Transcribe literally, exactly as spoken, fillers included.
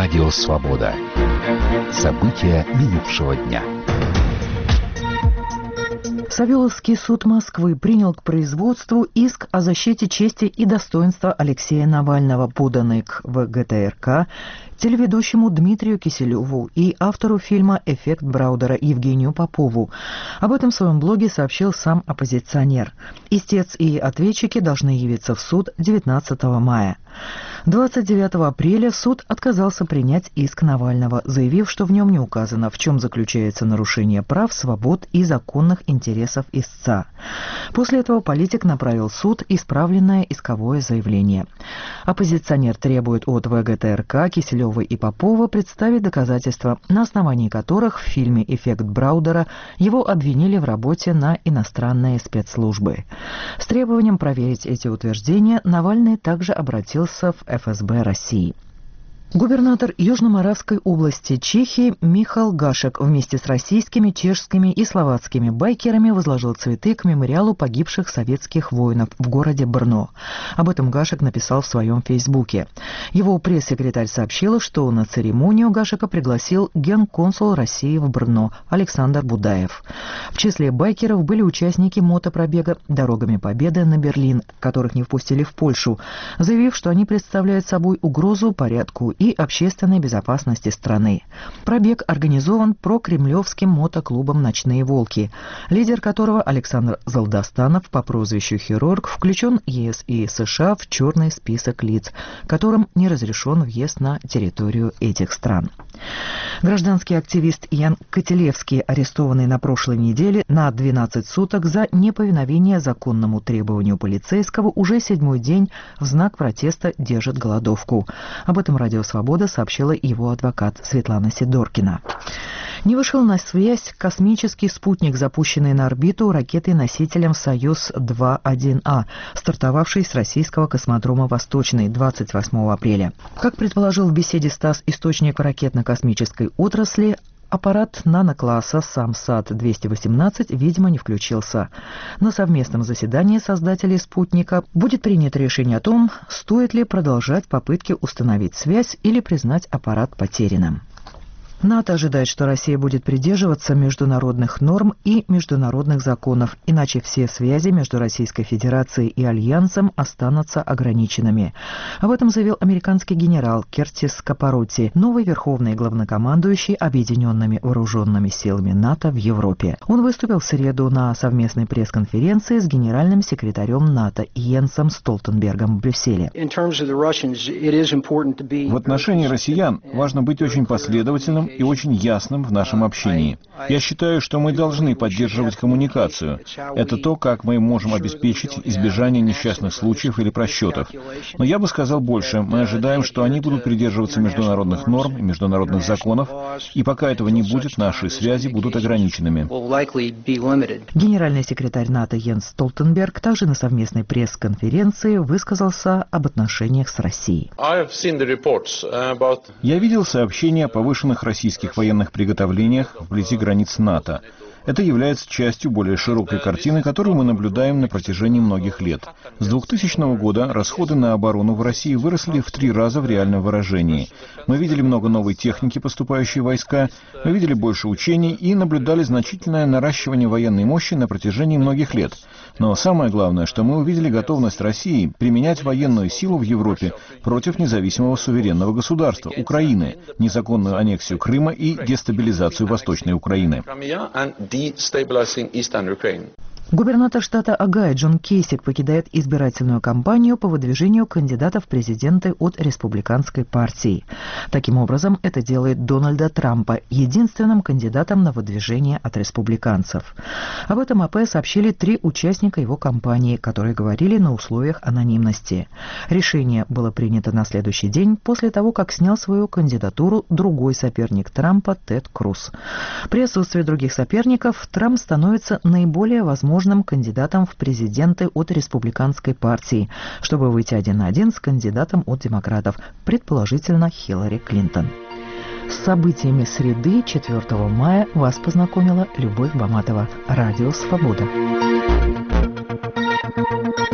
Радио «Свобода». События минувшего дня. Савеловский суд Москвы принял к производству иск о защите чести и достоинства Алексея Навального, поданный к ВГТРК, телеведущему Дмитрию Киселеву и автору фильма «Эффект Браудера» Евгению Попову. Об этом в своем блоге сообщил сам оппозиционер. Истец и ответчики должны явиться в суд девятнадцатого мая. двадцать девятого апреля суд отказался принять иск Навального, заявив, что в нем не указано, в чем заключается нарушение прав, свобод и законных интересов истца. После этого политик направил в суд исправленное исковое заявление. Оппозиционер требует от ВГТРК, Киселева и Попова представить доказательства, на основании которых в фильме «Эффект Браудера» его обвинили в работе на иностранные спецслужбы. С требованием проверить эти утверждения Навальный также обратился в эф эс бэ России. Губернатор Южно-Моравской области Чехии Михал Гашек вместе с российскими, чешскими и словацкими байкерами возложил цветы к мемориалу погибших советских воинов в городе Брно. Об этом Гашек написал в своем фейсбуке. Его пресс-секретарь сообщила, что на церемонию Гашека пригласил генконсул России в Брно Александр Будаев. В числе байкеров были участники мотопробега «Дорогами Победы» на Берлин, которых не впустили в Польшу, заявив, что они представляют собой угрозу порядку и общественной безопасности страны. Пробег организован прокремлевским мотоклубом «Ночные волки», лидер которого Александр Залдостанов по прозвищу «Хирург» включен е эс и США в черный список лиц, которым не разрешен въезд на территорию этих стран. Гражданский активист Ян Котелевский, арестованный на прошлой неделе на двенадцать суток за неповиновение законному требованию полицейского, уже седьмой день в знак протеста держит голодовку. Об этом Радио «Свобода» сообщила его адвокат Светлана Сидоркина. Не вышел на связь космический спутник, запущенный на орбиту ракетой-носителем «Союз два один А», стартовавший с российского космодрома «Восточный» двадцать восьмого апреля. Как предположил в беседе СТАСС источник ракетно-космической отрасли, аппарат нанокласса «Самсат двести восемнадцать», видимо, не включился. На совместном заседании создателей спутника будет принято решение о том, стоит ли продолжать попытки установить связь или признать аппарат потерянным. НАТО ожидает, что Россия будет придерживаться международных норм и международных законов, иначе все связи между Российской Федерацией и Альянсом останутся ограниченными. Об этом заявил американский генерал Кертис Капаротти, новый верховный главнокомандующий Объединенными вооруженными силами НАТО в Европе. Он выступил в среду на совместной пресс-конференции с генеральным секретарем НАТО Йенсом Столтенбергом в Брюсселе. В отношении россиян важно быть очень последовательным и очень ясным в нашем общении. Я считаю, что мы должны поддерживать коммуникацию. Это то, как мы можем обеспечить избежание несчастных случаев или просчетов. Но я бы сказал больше. Мы ожидаем, что они будут придерживаться международных норм и международных законов, и пока этого не будет, наши связи будут ограниченными. Генеральный секретарь НАТО Йенс Столтенберг также на совместной пресс-конференции высказался об отношениях с Россией. Я видел сообщения о повышенных российских военных приготовлениях вблизи границ НАТО. Это является частью более широкой картины, которую мы наблюдаем на протяжении многих лет. С двухтысячного года расходы на оборону в России выросли в три раза в реальном выражении. Мы видели много новой техники, поступающей в войска, мы видели больше учений и наблюдали значительное наращивание военной мощи на протяжении многих лет. Но самое главное, что мы увидели готовность России применять военную силу в Европе против независимого суверенного государства – Украины, незаконную аннексию Крыма и дестабилизацию Восточной Украины. Губернатор штата Огайо Джон Кейсик покидает избирательную кампанию по выдвижению кандидата в президенты от республиканской партии. Таким образом, это делает Дональда Трампа единственным кандидатом на выдвижение от республиканцев. Об этом АП сообщили три участника его кампании, которые говорили на условиях анонимности. Решение было принято на следующий день после того, как снял свою кандидатуру другой соперник Трампа Тед Круз. При отсутствии других соперников Трамп становится наиболее возможным кандидатом в президенты от республиканской партии, чтобы выйти один на один с кандидатом от демократов, предположительно Хиллари Клинтон. С событиями среды четвёртого мая вас познакомила Любовь Баматова. Радио «Свобода».